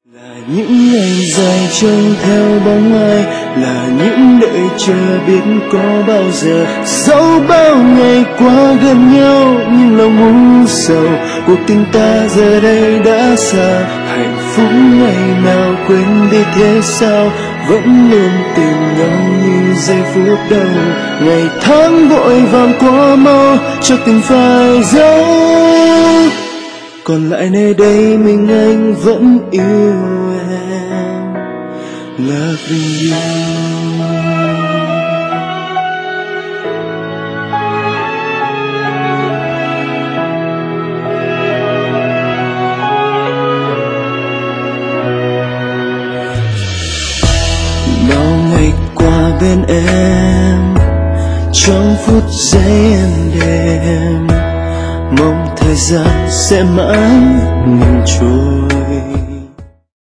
Là những ngày dài trông theo bóng ai, là những đợi chờ biết có bao giờ. Dẫu bao ngày qua gần nhau nhưng lòng u sầu, cuộc tình ta giờ đây đã xa. Hạnh phúc ngày nào quên đi thế sao, vẫn luôn tìm nhau như giây phút đầu. Ngày tháng vội vàng qua mau cho tình phai dấu, còn lại nơi đây mình anh vẫn yêu em, loving you. Bao ngày qua bên em, trong phút giây em đêm, mong thời gian sẽ mãi ngừng trôi.